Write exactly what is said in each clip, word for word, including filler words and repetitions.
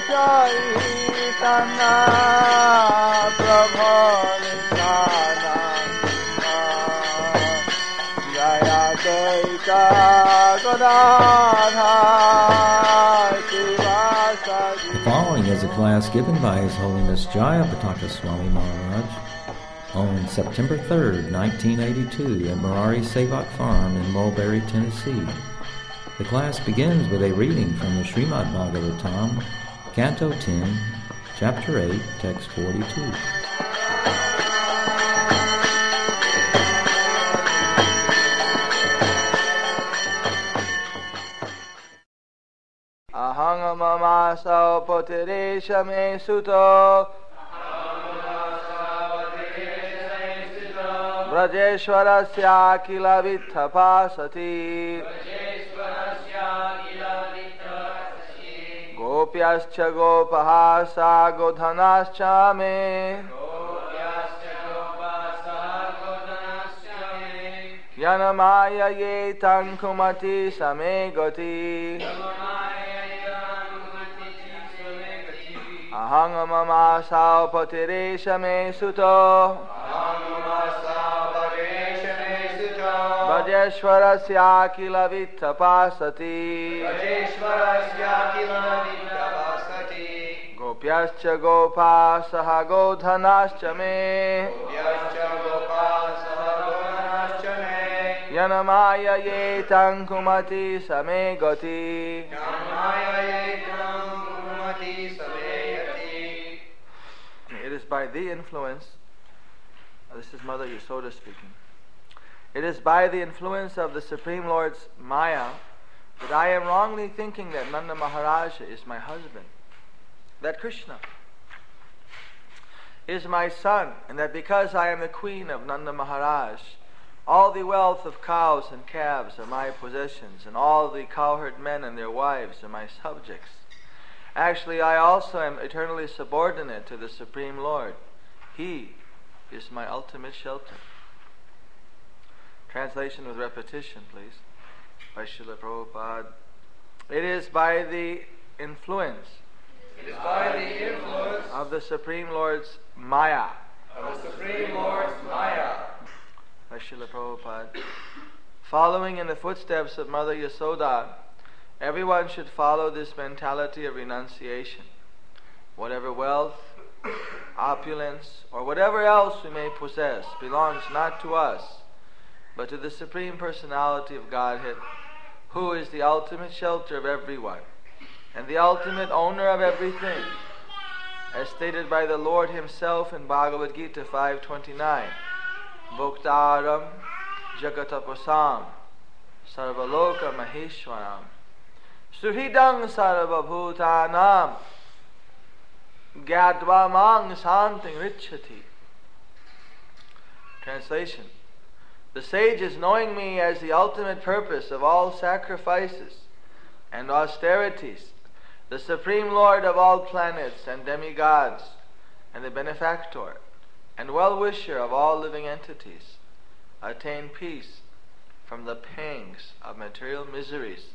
Chaitanya Prabhu Nityananda Jaya Advaita Gadadhar Sivasadi. The following is a class given by His Holiness Jayapataka Swami Maharaj on September third, nineteen eighty-two at Murari Sevak Farm in Mulberry, Tennessee. The class begins with a reading from the Srimad Bhagavatam, Canto ten, Chapter eight, Text forty-two. Aham mamasa poteresha me suto Brajeshwarasya kila vittapasati Gopyascha gopahasa godhanascha me Yanamaya ye tankumati same goti Aham mamasa poteresha me suto Brajeshwarasya kila vittapasati Gopyascha gopasaha godhanascha me Yanamaya ye tankumati same goti. It is by the influence, this is Mother Yasoda speaking, it is by the influence of the Supreme Lord's Maya that I am wrongly thinking that Nanda Maharaja is my husband, that Krishna is my son, and that because I am the queen of Nanda Maharaj, all the wealth of cows and calves are my possessions, and all the cowherd men and their wives are my subjects. Actually, I also am eternally subordinate to the Supreme Lord. He is my ultimate shelter. Translation with repetition, please, by Srila Prabhupada. It is by the influence, it is by the influence of the Supreme Lord's Maya, of the Supreme Lord's Maya, by Srila Prabhupada. Following in the footsteps of Mother Yasoda, everyone should follow this mentality of renunciation. Whatever wealth, opulence, or whatever else we may possess belongs not to us, but to the Supreme Personality of Godhead, who is the ultimate shelter of everyone, and the ultimate owner of everything, as stated by the Lord Himself in Bhagavad Gita five twenty-nine. Bhuktaram Jagatapasam Sarvaloka Maheshwaram Suhridang Sarvabhutanam Gyatva Mang Santing Richati. Translation: the sages, knowing me as the ultimate purpose of all sacrifices and austerities, the Supreme Lord of all planets and demigods, and the benefactor and well-wisher of all living entities, attain peace from the pangs of material miseries.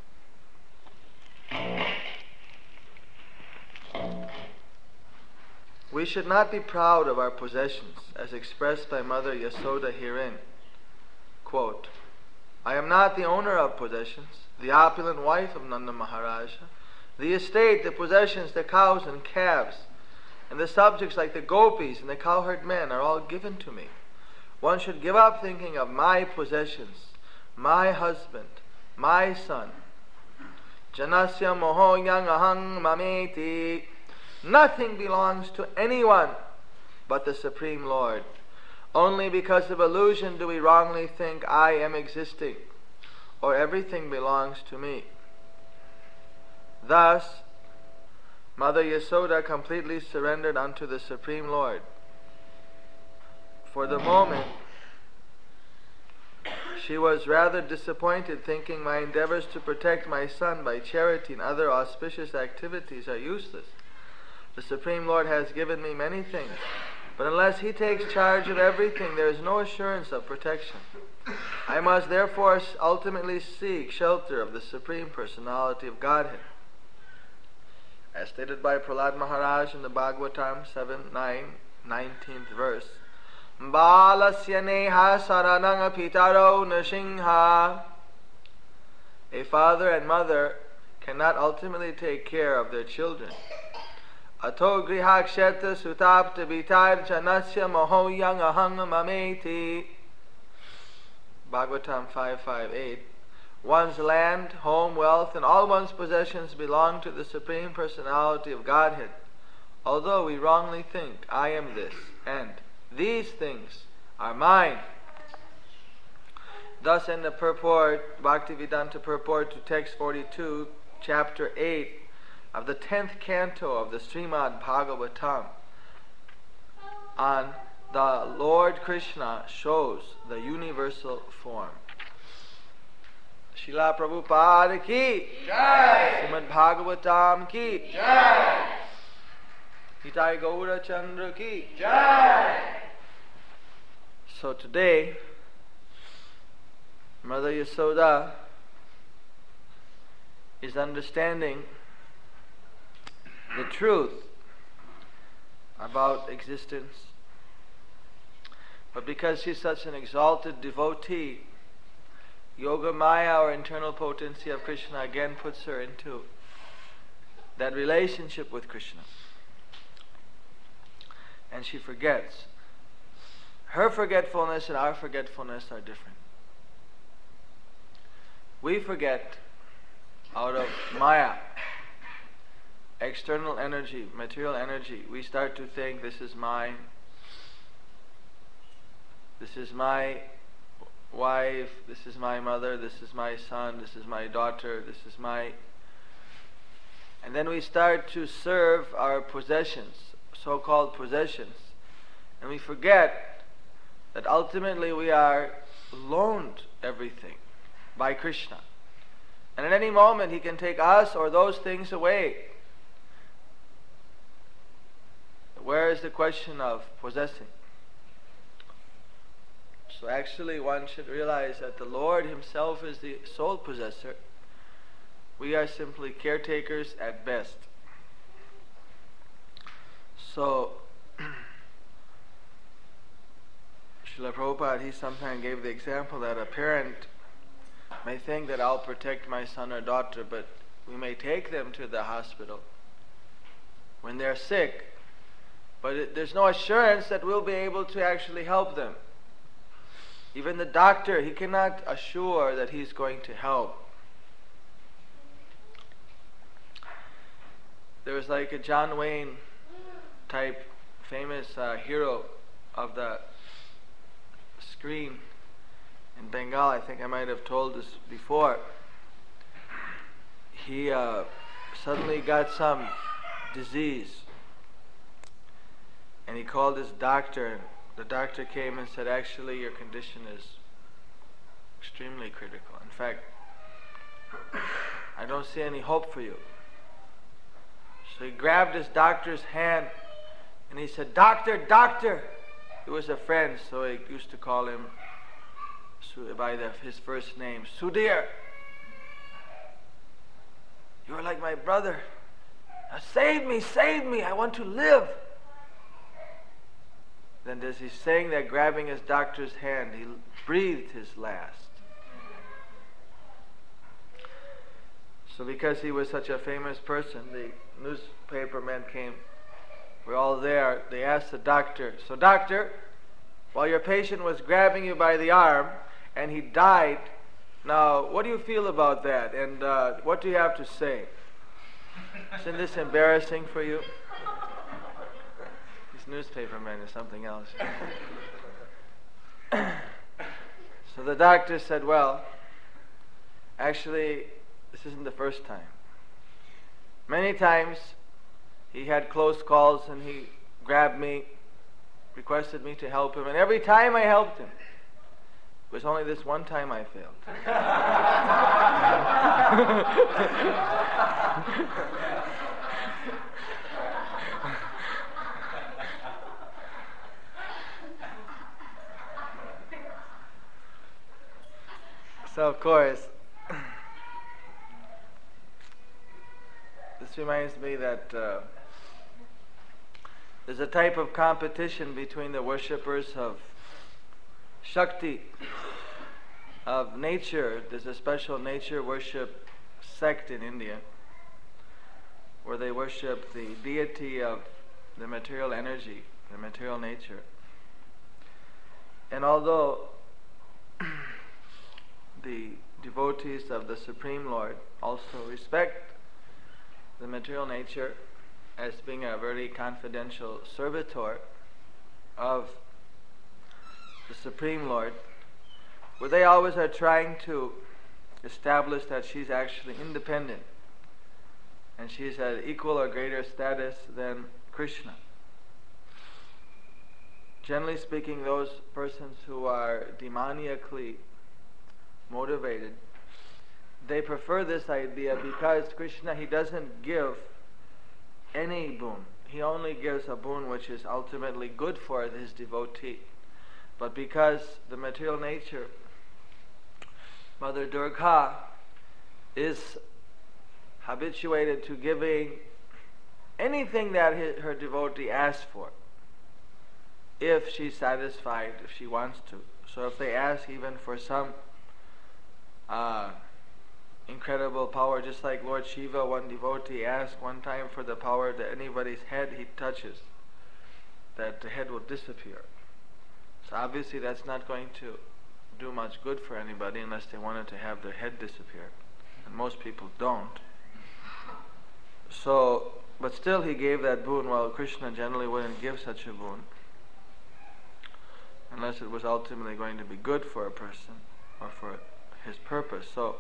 We should not be proud of our possessions, as expressed by Mother Yasoda herein. Quote, I am not the owner of possessions, the opulent wife of Nanda Maharaja. The estate, the possessions, the cows and calves, and the subjects like the gopis and the cowherd men are all given to me. One should give up thinking of my possessions, my husband, my son. Janasya moho yang ahang mameti. Nothing belongs to anyone but the Supreme Lord. Only because of illusion do we wrongly think I am existing, or everything belongs to me. Thus, Mother Yasoda completely surrendered unto the Supreme Lord. For the moment, she was rather disappointed, thinking my endeavors to protect my son by charity and other auspicious activities are useless. The Supreme Lord has given me many things, but unless He takes charge of everything, there is no assurance of protection. I must therefore ultimately seek shelter of the Supreme Personality of Godhead. as stated by Prahlad Maharaj in the Bhagavatam seven nine, nineteenth verse. Balasya neha saranang pitaro nasingha. A father and mother cannot ultimately take care of their children. Ato grihaksheta sutapta vitar janasya mohoyang ahang mameti. Bhagavatam five fifty-eight. One's land, home, wealth, and all one's possessions belong to the Supreme Personality of Godhead. Although we wrongly think, I am this, and these things are mine. Thus in the purport, Bhaktivedanta purport to text forty-two, chapter eight of the tenth canto of the Srimad Bhagavatam, on the Lord Krishna shows the universal form. Srila Prabhupada ki Jai, Srimad Bhagavatam ki Jai, Nitai Gaura Chandra ki Jai. So today, Mother Yasoda is understanding the truth about existence. But because she's such an exalted devotee, Yoga Maya, or internal potency of Krishna, again puts her into that relationship with Krishna. And she forgets. Her forgetfulness and our forgetfulness are different. We forget out of Maya, external energy, material energy. We start to think, this is mine, this is my wife, this is my mother, this is my son, this is my daughter, this is my... And then we start to serve our possessions, so-called possessions, and we forget that ultimately we are loaned everything by Krishna. And at any moment He can take us or those things away. Where is the question of possessing? So actually one should realize that the Lord Himself is the sole possessor. We are simply caretakers at best. So Srila Prabhupada, he sometimes gave the example that a parent may think that I'll protect my son or daughter, but we may take them to the hospital when they're sick, but it, there's no assurance that we'll be able to actually help them. Even the doctor, he cannot assure that he's going to help. There was like a John Wayne type famous uh, hero of the screen in Bengal. I think I might have told this before. He uh, suddenly got some disease, and he called his doctor, and the doctor came and said, actually your condition is extremely critical. In fact, I don't see any hope for you. So he grabbed his doctor's hand and he said, doctor, doctor. He was a friend, so he used to call him by the, his first name, Sudhir. You are like my brother. Now save me, save me, I want to live. Then as he's saying that, grabbing his doctor's hand, he breathed his last. So because he was such a famous person, the newspaper men came, we're all there, they asked the doctor, so doctor, while your patient was grabbing you by the arm and he died, now what do you feel about that, and uh, what do you have to say? Isn't this embarrassing for you? These newspapermen is something else. So the doctor said, well, actually this isn't the first time. Many times he had close calls and he grabbed me, requested me to help him, and every time I helped him. It was only this one time I failed. So of course, this reminds me that uh, there's a type of competition between the worshippers of Shakti, of nature. There's a special nature worship sect in India where they worship the deity of the material energy, the material nature. And although the devotees of the Supreme Lord also respect the material nature as being a very confidential servitor of the Supreme Lord, where they always are trying to establish that she's actually independent and she's at equal or greater status than Krishna. Generally speaking, those persons who are demoniacally motivated, they prefer this idea because Krishna, he doesn't give any boon. He only gives a boon which is ultimately good for his devotee. But because the material nature, Mother Durga, is habituated to giving anything that his, her devotee asks for, if she's satisfied, if she wants to. So if they ask even for some uh, incredible power, just like Lord Shiva, one devotee asked one time for the power that anybody's head he touches, that the head will disappear. So obviously that's not going to do much good for anybody unless they wanted to have their head disappear. And most people don't. So, but still he gave that boon, while Krishna generally wouldn't give such a boon unless it was ultimately going to be good for a person or for his purpose. So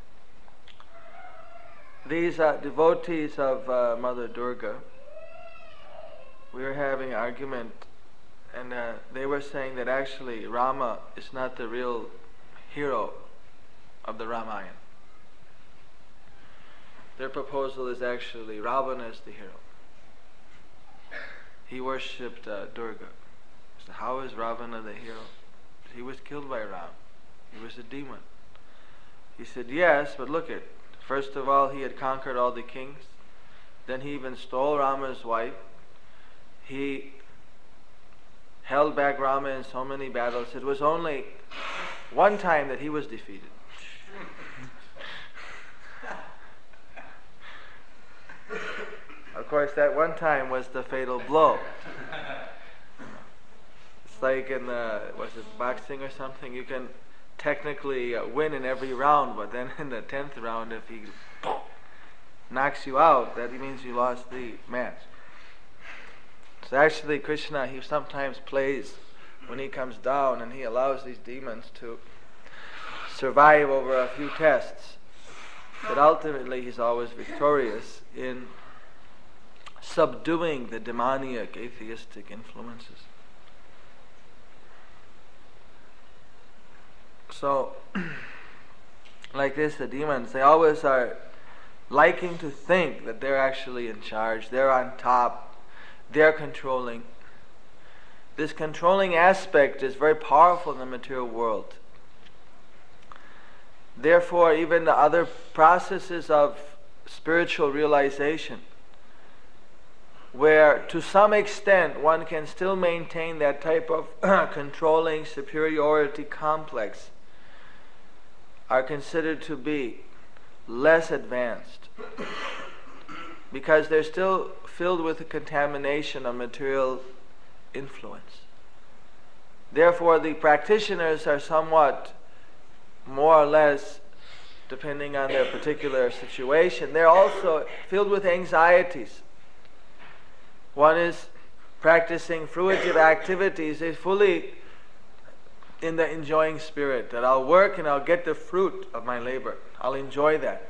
these uh, devotees of uh, Mother Durga, we were having an argument, and uh, they were saying that actually Rama is not the real hero of the Ramayana. Their proposal is actually Ravana is the hero. He worshipped uh, Durga. So how is Ravana the hero? He was killed by Ram. He was a demon. He said, yes, but look at, first of all, he had conquered all the kings. Then he even stole Rama's wife. He held back Rama in so many battles. It was only one time that he was defeated. Of course, that one time was the fatal blow. It's like in the, was it boxing or something? You can technically uh, win in every round, but then in the tenth round, if he knocks you out, that means you lost the match. So actually, Krishna, he sometimes plays when he comes down, and he allows these demons to survive over a few tests. But ultimately, he's always victorious in subduing the demoniac, atheistic influences. So, like this, the demons, they always are liking to think that they're actually in charge, they're on top, they're controlling. This controlling aspect is very powerful in the material world. Therefore, even the other processes of spiritual realization, where to some extent one can still maintain that type of controlling superiority complex, are considered to be less advanced because they're still filled with the contamination of material influence. Therefore, the practitioners are somewhat more or less, depending on their particular situation, they're also filled with anxieties. One is practicing fruitive activities, is fully in the enjoying spirit, that I'll work and I'll get the fruit of my labor. I'll enjoy that.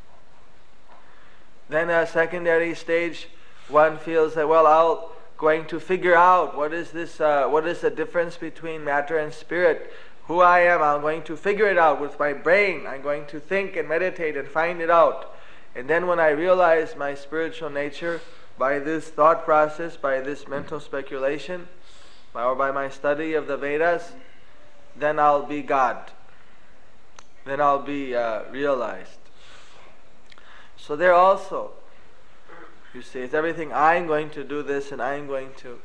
Then a secondary stage, one feels that, well, I'll going to figure out what is this, uh, what is the difference between matter and spirit, who I am. I'm going to figure it out with my brain. I'm going to think and meditate and find it out. And then when I realize my spiritual nature, by this thought process, by this mental speculation, or by my study of the Vedas, then I'll be God. Then I'll be uh, realized. So they're also You see, it's everything, I'm going to do this and I'm going to.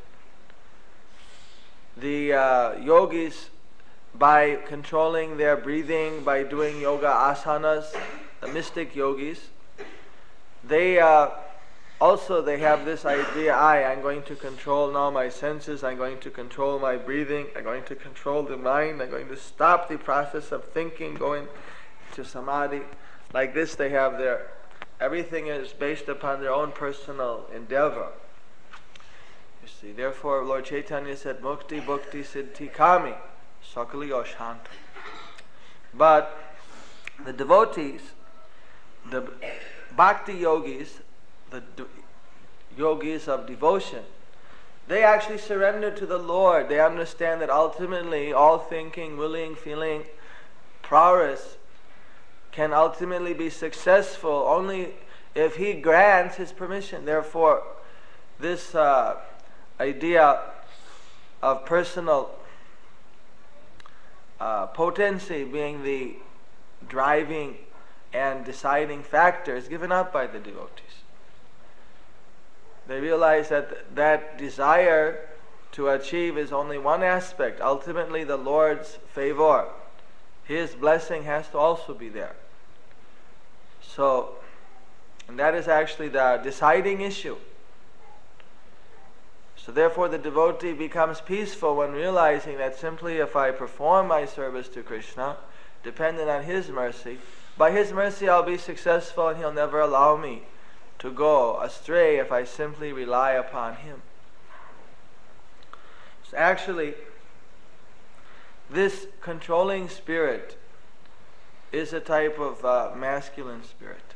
The uh, yogis, by controlling their breathing, by doing yoga asanas, the mystic yogis, they uh, also they have this idea, I, I'm going to control now my senses, I'm going to control my breathing, I'm going to control the mind, I'm going to stop the process of thinking, going to samadhi. Like this they have their, everything is based upon their own personal endeavor. You see, therefore Lord Chaitanya said, Mukti Bhukti Siddhi Kami Sakali Oshant. But the devotees, the bhakti yogis, the de- yogis of devotion, they actually surrender to the Lord. They understand that ultimately all thinking, willing, feeling, prowess can ultimately be successful only if He grants His permission. Therefore, this uh, idea of personal uh, potency being the driving and deciding factor is given up by the devotees. They realize that that desire to achieve is only one aspect. Ultimately, the Lord's favor, His blessing has to also be there. So, and that is actually the deciding issue. So therefore the devotee becomes peaceful when realizing that simply if I perform my service to Krishna, dependent on His mercy, by His mercy I'll be successful and He'll never allow me to go astray if I simply rely upon Him. So actually, this controlling spirit is a type of uh, masculine spirit.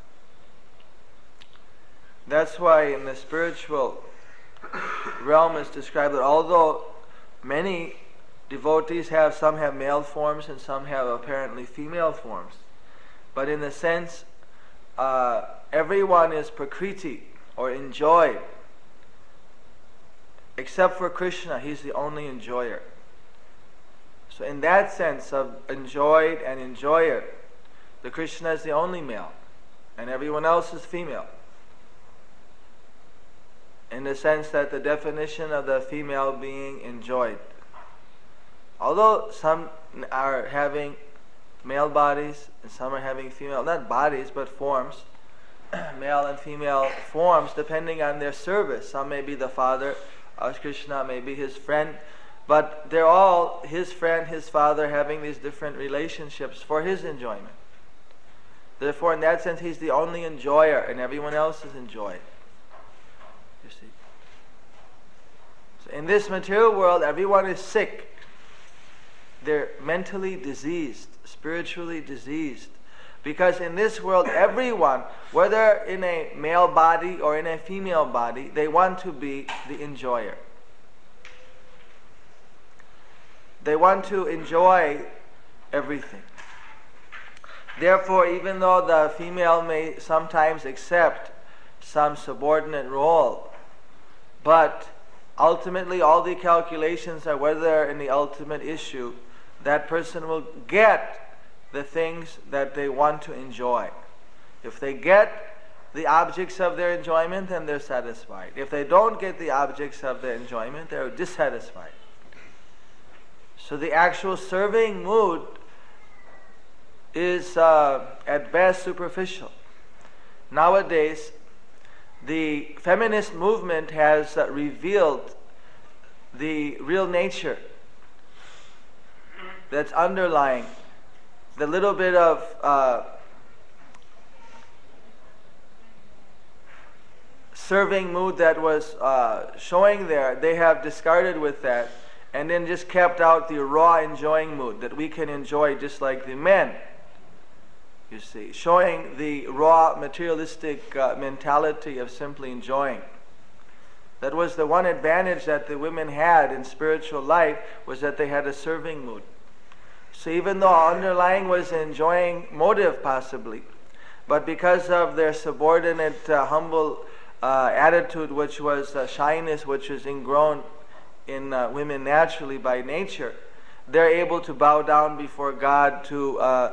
That's why in the spiritual realm it's described that although many devotees have, some have male forms and some have apparently female forms, but in a sense, uh, everyone is prakriti, or enjoyed, except for Krishna. He's the only enjoyer. So in that sense of enjoyed and enjoyer, the Krishna is the only male, and everyone else is female. In the sense that the definition of the female being enjoyed. Although some are having male bodies and some are having female, not bodies but forms, male and female forms depending on their service. Some may be the father of Krishna, may be his friend, but they're all his friend, his father, having these different relationships for his enjoyment. Therefore in that sense he's the only enjoyer and everyone else is enjoyed. You see. So in this material world everyone is sick. They're mentally diseased, spiritually diseased. Because in this world, everyone, whether in a male body or in a female body, they want to be the enjoyer. They want to enjoy everything. Therefore, even though the female may sometimes accept some subordinate role, but ultimately all the calculations are whether in the ultimate issue that person will get the things that they want to enjoy. If they get the objects of their enjoyment, then they're satisfied. If they don't get the objects of their enjoyment, they're dissatisfied. So the actual serving mood is uh, at best superficial. Nowadays, the feminist movement has uh, revealed the real nature that's underlying the little bit of uh, serving mood that was uh, showing there. They have discarded with that and then just kept out the raw enjoying mood that we can enjoy just like the men. You see, showing the raw materialistic uh, mentality of simply enjoying. That was the one advantage that the women had in spiritual life, was that they had a serving mood. So even though underlying was enjoying motive possibly, but because of their subordinate, uh, humble uh, attitude, which was uh, shyness, which is ingrown in uh, women naturally by nature, they're able to bow down before God to uh,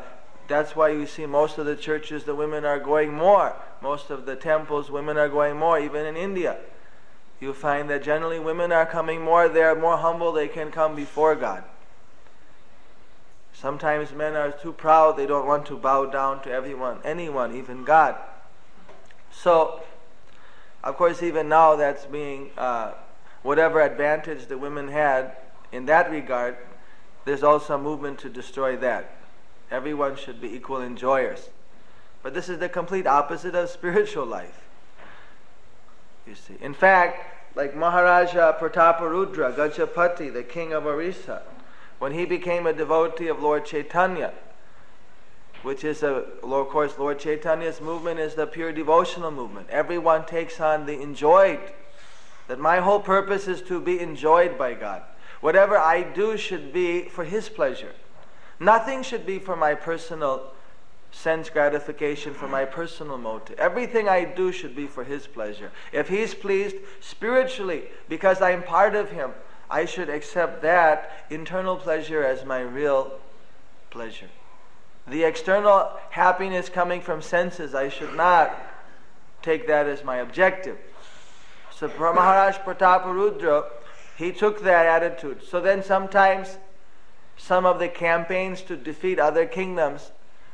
That's why you see most of the churches, the women are going more. Most of the temples, women are going more, even in India. You find that generally women are coming more, they're more humble, they can come before God. Sometimes men are too proud, they don't want to bow down to everyone, anyone, even God. So, of course, even now that's being, uh, whatever advantage the women had in that regard, there's also a movement to destroy that. Everyone should be equal enjoyers. But this is the complete opposite of spiritual life. You see. In fact, like Maharaja Prataparudra, Gajapati, the king of Orissa, when he became a devotee of Lord Chaitanya, which is, a, of course, Lord Chaitanya's movement is the pure devotional movement. Everyone takes on the enjoyed, that my whole purpose is to be enjoyed by God. Whatever I do should be for His pleasure. Nothing should be for my personal sense gratification, for my personal motive. Everything I do should be for His pleasure. If He's pleased spiritually, because I'm part of Him, I should accept that internal pleasure as my real pleasure. The external happiness coming from senses, I should not take that as my objective. So Maharaj Prataparudra, he took that attitude. So then sometimes some of the campaigns to defeat other kingdoms,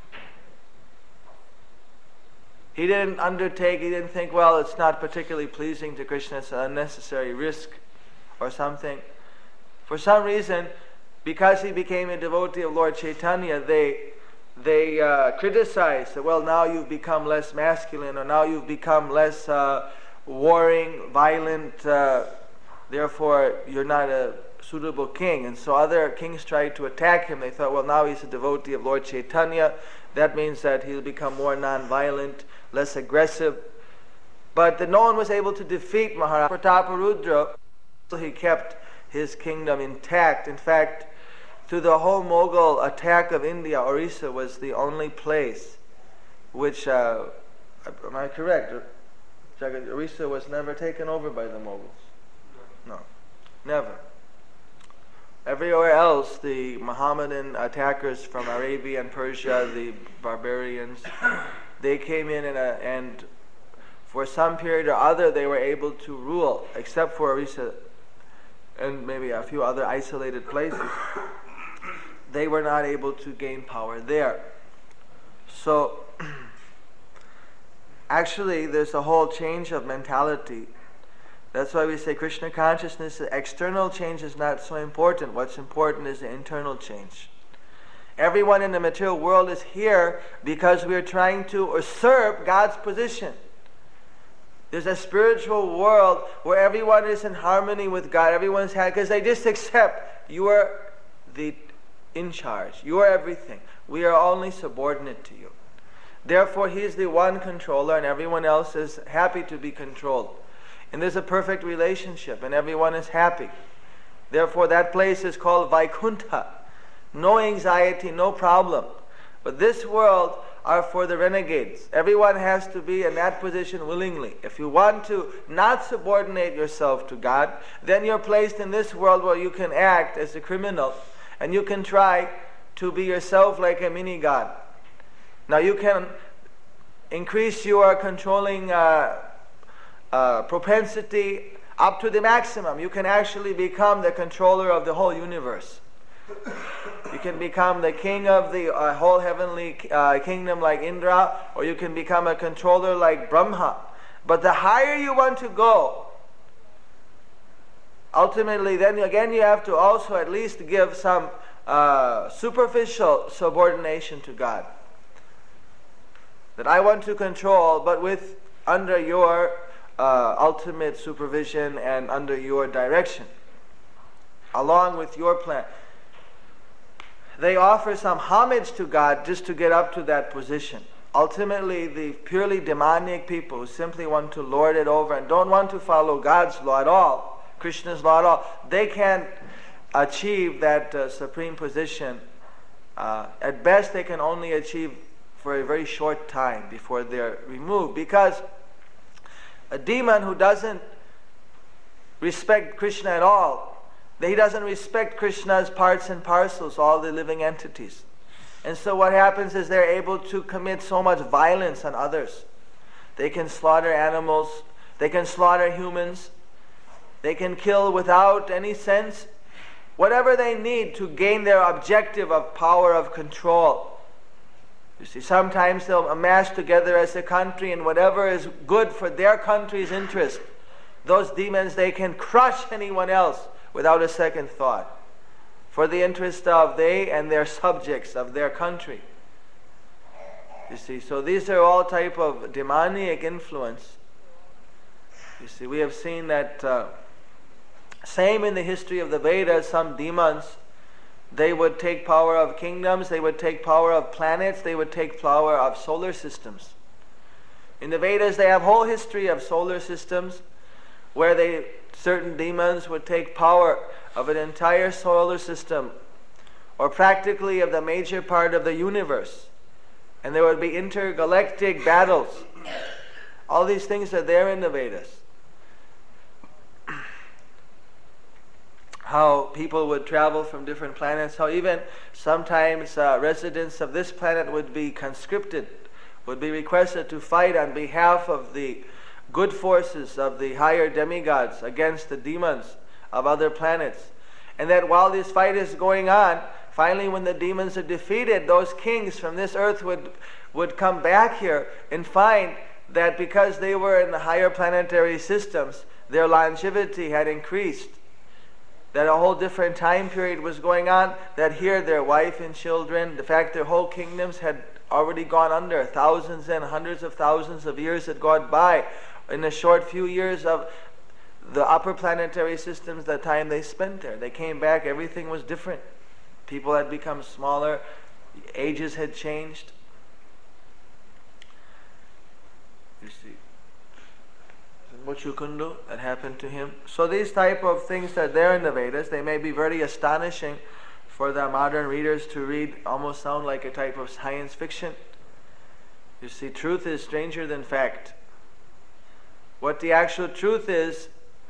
he didn't undertake, he didn't think, well, it's not particularly pleasing to Krishna, it's an unnecessary risk or something. For some reason, because he became a devotee of Lord Chaitanya, they they uh, criticized that, well, now you've become less masculine, or now you've become less uh, warring, violent, uh, therefore you're not a suitable king. And so other kings tried to attack him. They thought, well, now he's a devotee of Lord Chaitanya, that means that he'll become more non-violent, less aggressive. But the, no one was able to defeat Maharaj Prataparudra, so he kept his kingdom intact. In fact, through the whole Mughal attack of India, Orissa was the only place which, uh, am I correct? Orissa was never taken over by the Mughals. No, never. Everywhere else, the Mohammedan attackers from Arabia and Persia, the barbarians, they came in and, uh, and for some period or other they were able to rule, except for Orissa and maybe a few other isolated places. They were not able to gain power there. So, actually, there's a whole change of mentality. That's why we say Krishna consciousness, external change is not so important. What's important is the internal change. Everyone in the material world is here because we are trying to usurp God's position. There's a spiritual world where everyone is in harmony with God. Everyone's happy because they just accept you are the in charge. You are everything. We are only subordinate to you. Therefore, He is the one controller and everyone else is happy to be controlled. And there's a perfect relationship and everyone is happy. Therefore, that place is called Vaikuntha. No anxiety, no problem. But this world are for the renegades. Everyone has to be in that position willingly. If you want to not subordinate yourself to God, then you're placed in this world where you can act as a criminal and you can try to be yourself like a mini God. Now you can increase your controlling uh, uh, propensity up to the maximum. You can actually become the controller of the whole universe. You can become the king of the uh, whole heavenly uh, kingdom like Indra, or you can become a controller like Brahma. But the higher you want to go, ultimately then again you have to also at least give some uh, superficial subordination to God. That I want to control, but with under your uh, ultimate supervision and under your direction, along with your plan. They offer some homage to God just to get up to that position. Ultimately, the purely demonic people who simply want to lord it over and don't want to follow God's law at all, Krishna's law at all, they can't achieve that uh, supreme position. Uh, at best, they can only achieve for a very short time before they're removed. Because a demon who doesn't respect Krishna at all, he doesn't respect Krishna's parts and parcels, all the living entities. And so what happens is they're able to commit so much violence on others. They can slaughter animals, they can slaughter humans, they can kill without any sense, whatever they need to gain their objective of power of control. You see, sometimes they'll amass together as a country, and whatever is good for their country's interest, those demons, they can crush anyone else without a second thought, for the interest of they and their subjects of their country. You see, so these are all type of demonic influence. You see, we have seen that uh, same in the history of the Vedas, some demons, they would take power of kingdoms, they would take power of planets, they would take power of solar systems. In the Vedas, they have whole history of solar systems where they certain demons would take power of an entire solar system, or practically of the major part of the universe. And there would be intergalactic battles. All these things are there in the Vedas. How people would travel from different planets, how even sometimes uh, residents of this planet would be conscripted, would be requested to fight on behalf of the good forces of the higher demigods against the demons of other planets. And that while this fight is going on, finally when the demons are defeated, those kings from this earth would, would come back here and find that because they were in the higher planetary systems, their longevity had increased. That a whole different time period was going on, that here their wife and children, the fact their whole kingdoms had already gone under, thousands and hundreds of thousands of years had gone by in a short few years of the upper planetary systems, the time they spent there. They came back, everything was different. People had become smaller, ages had changed. You see. Muchukundu, that happened to him. So these type of things that are there in the Vedas, they may be very astonishing for the modern readers to read, almost sound like a type of science fiction. You see, truth is stranger than fact. What the actual truth is,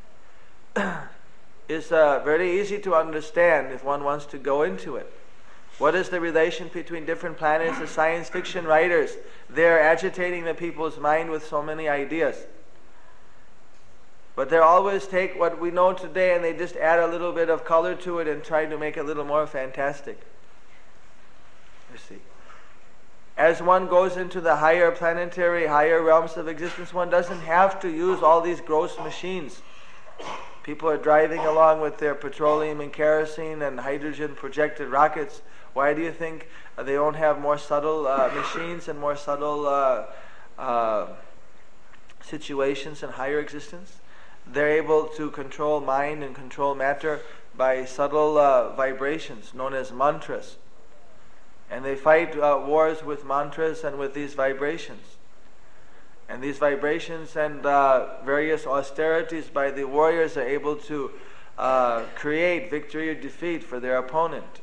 is uh, very easy to understand if one wants to go into it. What is the relation between different planets? The science fiction writers, they're agitating the people's mind with so many ideas. But they always take what we know today and they just add a little bit of color to it and try to make it a little more fantastic. You see. As one goes into the higher planetary, higher realms of existence, one doesn't have to use all these gross machines. People are driving along with their petroleum and kerosene and hydrogen projected rockets. Why do you think uh, they don't have more subtle uh, machines and more subtle uh, uh, situations in higher existence? They're able to control mind and control matter by subtle uh, vibrations known as mantras. And they fight uh, wars with mantras and with these vibrations. And these vibrations and uh, various austerities by the warriors are able to uh, create victory or defeat for their opponent.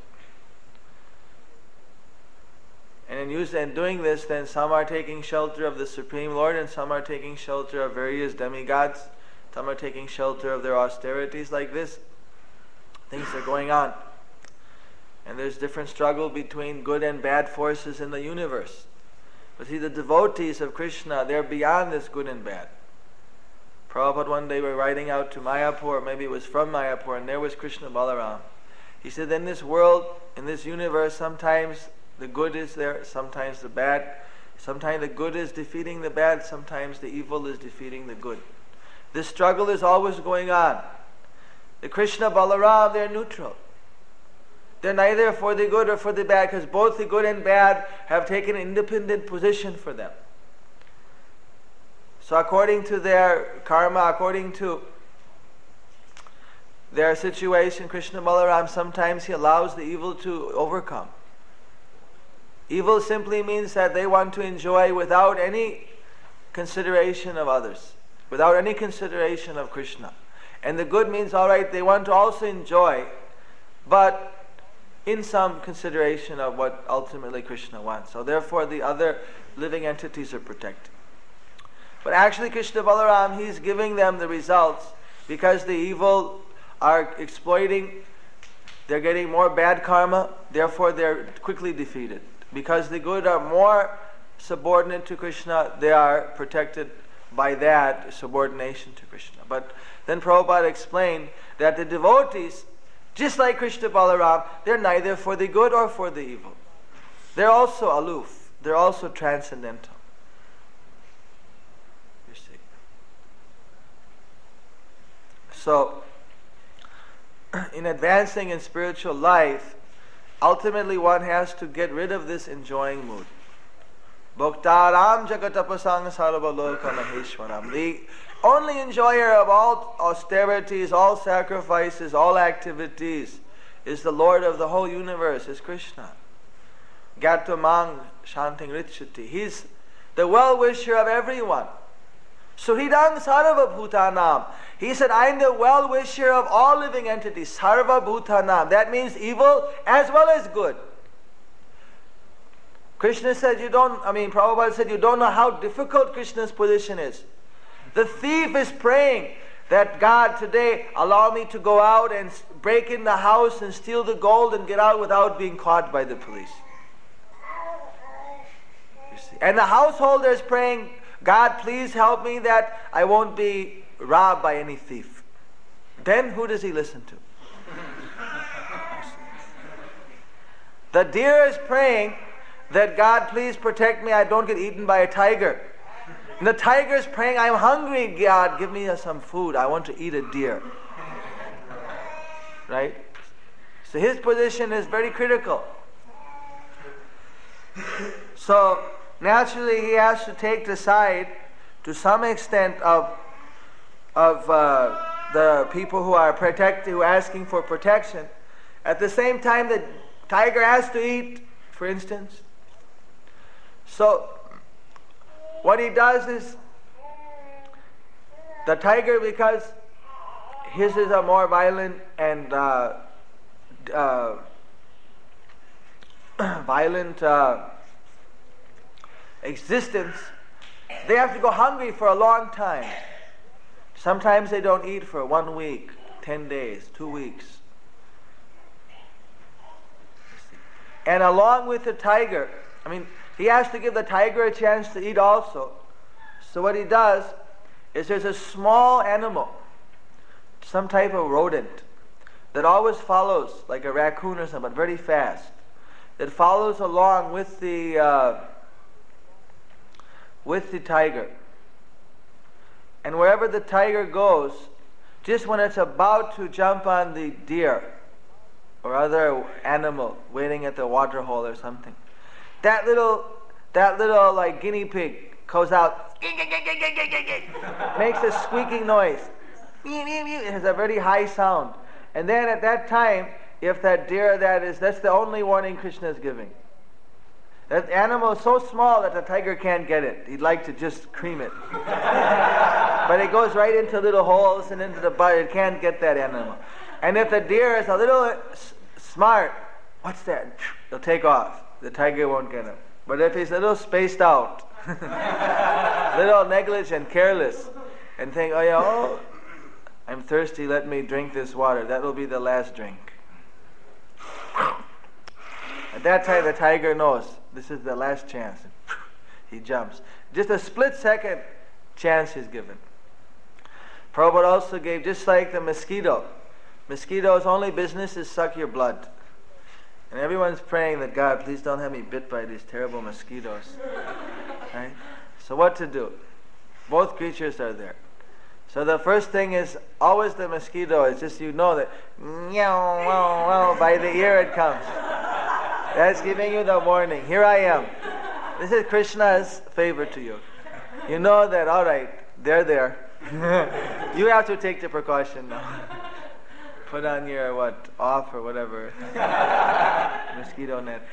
And in, use, in doing this, then some are taking shelter of the Supreme Lord and some are taking shelter of various demigods. Some are taking shelter of their austerities like this. Things are going on. And there's different struggle between good and bad forces in the universe. But see, the devotees of Krishna, they're beyond this good and bad. Prabhupada one day were riding out to Mayapur, maybe it was from Mayapur, and there was Krishna Balaram. He said, in this world, in this universe, sometimes the good is there, sometimes the bad. Sometimes the good is defeating the bad, sometimes the evil is defeating the good. This struggle is always going on. The Krishna Balaram, they're neutral. They're neither for the good or for the bad, because both the good and bad have taken an independent position for them. So according to their karma, according to their situation, Krishna Balaram, sometimes he allows the evil to overcome. Evil simply means that they want to enjoy without any consideration of others, without any consideration of Krishna. And the good means, all right, they want to also enjoy, but in some consideration of what ultimately Krishna wants. So therefore the other living entities are protected. But actually Krishna Balaram, he's giving them the results because the evil are exploiting, they're getting more bad karma, therefore they're quickly defeated. because the good are more subordinate to Krishna, they are protected by that subordination to Krishna. But then Prabhupada explained that the devotees, just like Krishna Balaram, they're neither for the good or for the evil. They're also aloof. They're also transcendental. You see. So, in advancing in spiritual life, ultimately one has to get rid of this enjoying mood. Bhaktaram jagatapasang sarvaloka maheshwaram. The only enjoyer of all austerities, all sacrifices, all activities is the Lord of the whole universe, is Krishna. Gatamang shanting richati. He's the well-wisher of everyone. Suhridang sarva bhutanam. He said, I am the well-wisher of all living entities. Sarva bhutanam. That means evil as well as good. Krishna said, you don't, I mean, Prabhupada said, you don't know how difficult Krishna's position is. The thief is praying that God today allow me to go out and break in the house and steal the gold and get out without being caught by the police. You see? And the householder is praying, God, please help me that I won't be robbed by any thief. Then who does he listen to? The deer is praying that God, please protect me, I don't get eaten by a tiger. And the tiger is praying, I'm hungry, God, give me some food. I want to eat a deer. Right? So his position is very critical. So naturally he has to take the side to some extent of of uh, the people who are protected, who are asking for protection. At the same time, the tiger has to eat, for instance. So what he does is, the tiger, because his is a more violent and uh, uh, violent uh, existence, they have to go hungry for a long time. Sometimes they don't eat for one week, ten days, two weeks. And along with the tiger, I mean, he has to give the tiger a chance to eat also. So what he does is, there's a small animal, some type of rodent, that always follows, like a raccoon or something, but very fast. That follows along with the uh, with the tiger. And wherever the tiger goes, just when it's about to jump on the deer or other animal waiting at the water hole or something, that little that little like guinea pig goes out, makes a squeaking noise. It has a very high sound. And then at that time, if that deer that is, that's the only warning Krishna is giving. That animal is so small that the tiger can't get it. He'd like to just cream it. But it goes right into little holes and into the butt. It can't get that animal. And if the deer is a little s- smart, what's that? He'll take off. The tiger won't get him. But if he's a little spaced out, little negligent, careless, and think, oh yeah, oh, I'm thirsty, let me drink this water. That will be the last drink. At that time, the tiger knows this is the last chance. He jumps. Just a split second chance is given. Prabhupada also gave, just like the mosquito. Mosquito's only business is suck your blood. And everyone's praying that, God, please don't have me bit by these terrible mosquitoes. Right? So what to do? Both creatures are there. So the first thing is always the mosquito. It's just, you know that meow, meow, meow, by the ear it comes. That's giving you the warning. Here I am. This is Krishna's favor to you. You know that, all right, they're there. You have to take the precaution now. Put on your, what, off or whatever. Mosquito net.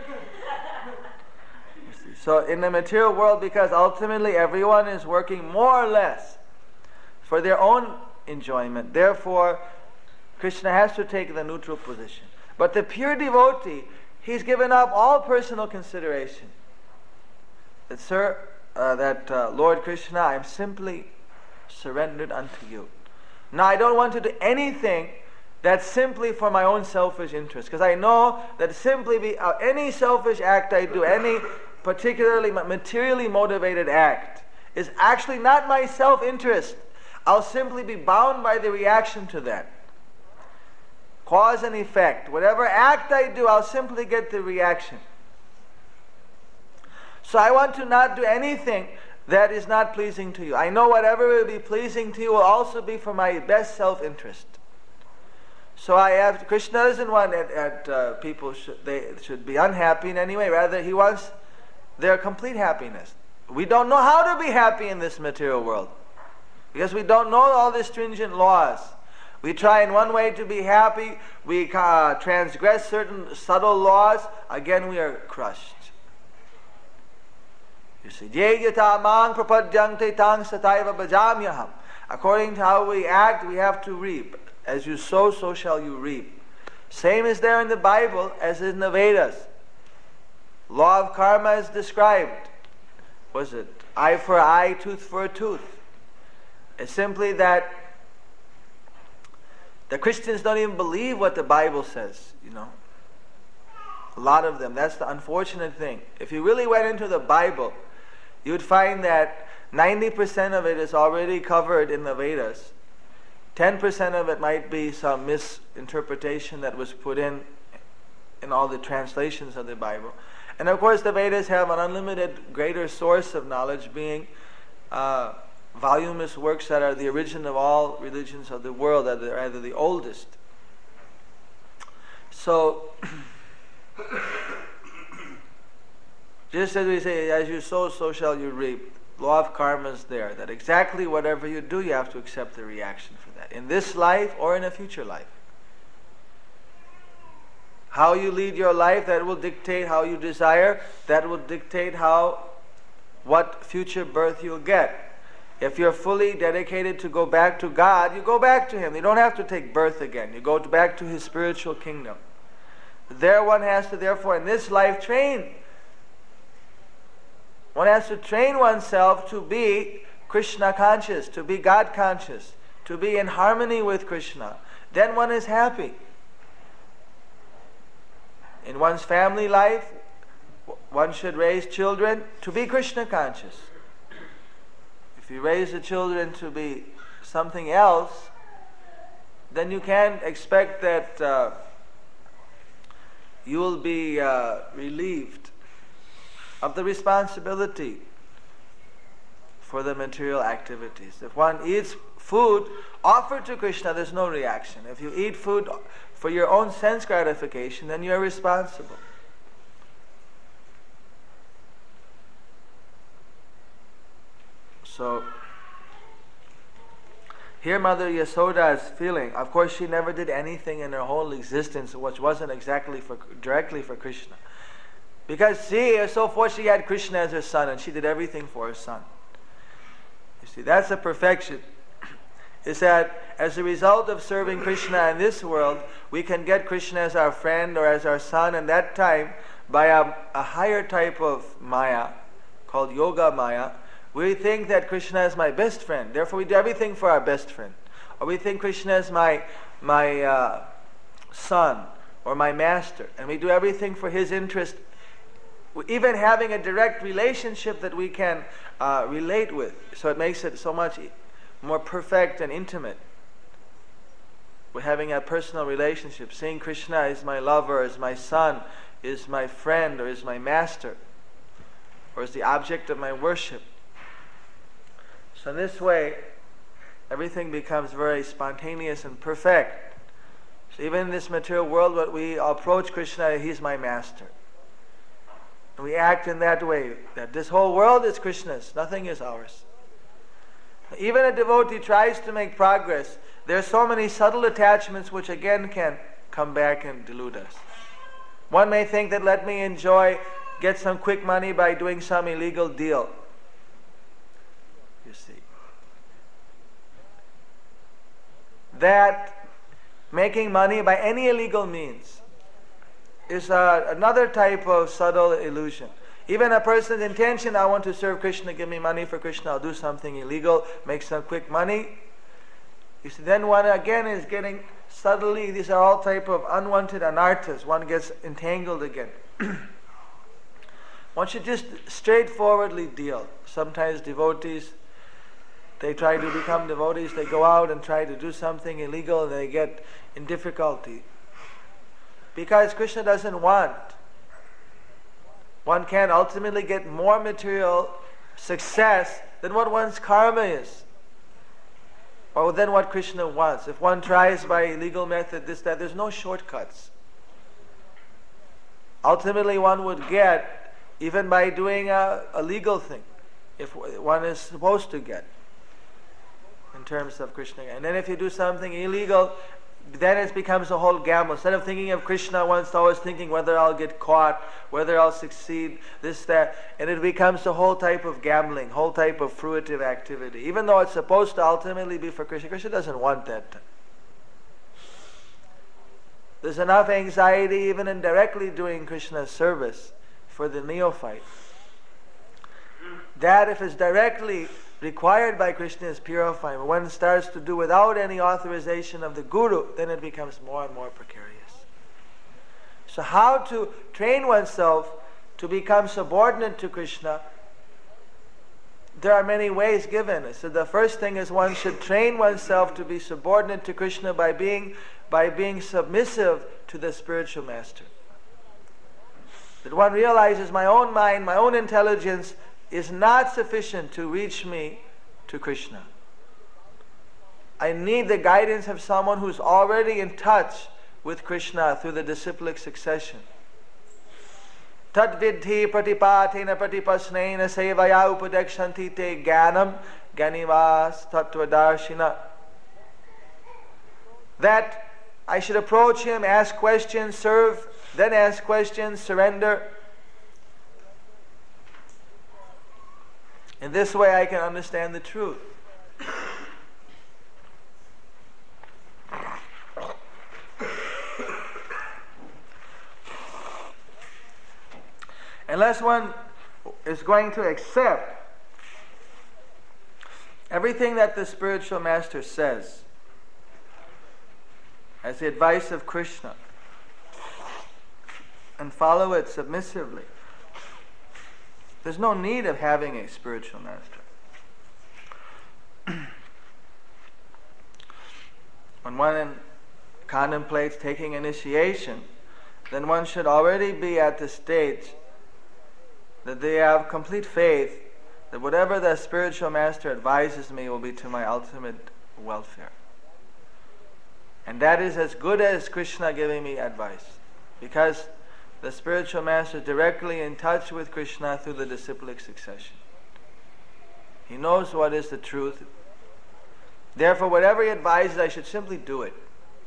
So in the material world, because ultimately everyone is working more or less for their own enjoyment, therefore Krishna has to take the neutral position. But the pure devotee, he's given up all personal consideration. That, sir, uh, that uh, Lord Krishna, I am simply surrendered unto you. Now I don't want to do anything that's simply for my own selfish interest. Because I know that simply be, uh, any selfish act I do, any particularly materially motivated act, is actually not my self-interest. I'll simply be bound by the reaction to that. Cause and effect. Whatever act I do, I'll simply get the reaction. So I want to not do anything that is not pleasing to you. I know whatever will be pleasing to you will also be for my best self-interest. So I have, Krishna doesn't want that, that uh, people should, they should be unhappy in any way. Rather, he wants their complete happiness. We don't know how to be happy in this material world, because we don't know all the stringent laws. We try in one way to be happy, we uh, transgress certain subtle laws, again we are crushed. You see, according to how we act, we have to reap. As you sow, so shall you reap. Same is there in the Bible as in the Vedas. Law of karma is described. Was it eye for eye, tooth for a tooth? It's simply that the Christians don't even believe what the Bible says, you know. A lot of them. That's the unfortunate thing. If you really went into the Bible, you would find that ninety percent of it is already covered in the Vedas. ten percent of it might be some misinterpretation that was put in in all the translations of the Bible. And of course the Vedas have an unlimited greater source of knowledge, being uh, voluminous works that are the origin of all religions of the world, that are either the oldest. So, just as we say, as you sow, so shall you reap. Law of karma is there, that exactly whatever you do, you have to accept the reaction for that, in this life or in a future life. How you lead your life, that will dictate how you desire, that will dictate how, what future birth you'll get. If you're fully dedicated to go back to God, you go back to Him. You don't have to take birth again. You go back to His spiritual kingdom. There one has to, therefore, in this life, train. One has to train oneself to be Krishna conscious, to be God conscious, to be in harmony with Krishna. Then one is happy. In one's family life, one should raise children to be Krishna conscious. If you raise the children to be something else, then you can't expect that uh, you will be uh, relieved of the responsibility for the material activities. If one eats food offered to Krishna, there's no reaction. If you eat food for your own sense gratification, then you're responsible. So, here Mother Yasoda is feeling, of course she never did anything in her whole existence which wasn't exactly for, directly for Krishna. Because she is so fortunate she had Krishna as her son, and she did everything for her son. You see, that's the perfection. Is that as a result of serving Krishna in this world, we can get Krishna as our friend or as our son, and that time, by a, a higher type of maya, called yoga maya, we think that Krishna is my best friend. Therefore we do everything for our best friend. Or we think Krishna is my, my uh, son or my master, and we do everything for his interest, even having a direct relationship that we can uh, relate with. So it makes it so much more perfect and intimate. We're having a personal relationship. Seeing Krishna is my lover, is my son, is my friend, or is my master, or is the object of my worship. So in this way, everything becomes very spontaneous and perfect. So even in this material world, what we approach Krishna, He's my master. And we act in that way, that this whole world is Krishna's, nothing is ours. Even a devotee tries to make progress, there are so many subtle attachments which again can come back and delude us. One may think that let me enjoy, get some quick money by doing some illegal deal. You see. That making money by any illegal means is uh, another type of subtle illusion. Even a person's intention, I want to serve Krishna, give me money for Krishna, I'll do something illegal, make some quick money. You see, then one again is getting Suddenly, these are all type of unwanted anarthas. One gets entangled again. One should just straightforwardly deal. Sometimes devotees, they try to become devotees, they go out and try to do something illegal and they get in difficulty. Because Krishna doesn't want. One can ultimately get more material success than what one's karma is, or than what Krishna wants. If one tries by illegal method, this, that, there's no shortcuts. Ultimately one would get, even by doing a, a legal thing, if one is supposed to get, in terms of Krishna. And then if you do something illegal, then it becomes a whole gamble. Instead of thinking of Krishna, one's always thinking whether I'll get caught, whether I'll succeed, this, that. And it becomes a whole type of gambling, whole type of fruitive activity. Even though it's supposed to ultimately be for Krishna, Krishna doesn't want that. There's enough anxiety even in directly doing Krishna's service for the neophyte. That if it's directly required by Krishna is purifying. When one starts to do without any authorization of the Guru, then it becomes more and more precarious. So how to train oneself to become subordinate to Krishna? There are many ways given. So the first thing is one should train oneself to be subordinate to Krishna by being, by being submissive to the spiritual master. That one realizes my own mind, my own intelligence is not sufficient to reach me to Krishna. I need the guidance of someone who's already in touch with Krishna through the disciplic succession. Tat vidhi pratipatena pratipasnena sevaya upadekshanti te jnanam ganivas tattvadarshina. That I should approach him, ask questions, serve, then ask questions, surrender. In this way I can understand the truth. Unless one is going to accept everything that the spiritual master says as the advice of Krishna and follow it submissively, there's no need of having a spiritual master. When one contemplates taking initiation, then one should already be at the stage that they have complete faith that whatever the spiritual master advises me will be to my ultimate welfare. And that is as good as Krishna giving me advice, because the spiritual master is directly in touch with Krishna through the disciplic succession. He knows what is the truth. Therefore, whatever he advises, I should simply do it.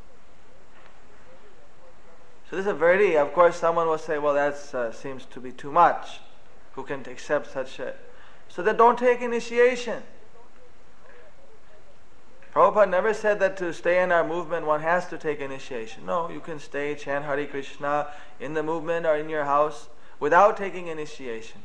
So this is a very, of course, someone will say, well, that uh, seems to be too much. Who can accept such a... So then don't take initiation. Prabhupada never said that to stay in our movement one has to take initiation. No, you can stay, chant Hare Krishna in the movement or in your house without taking initiation.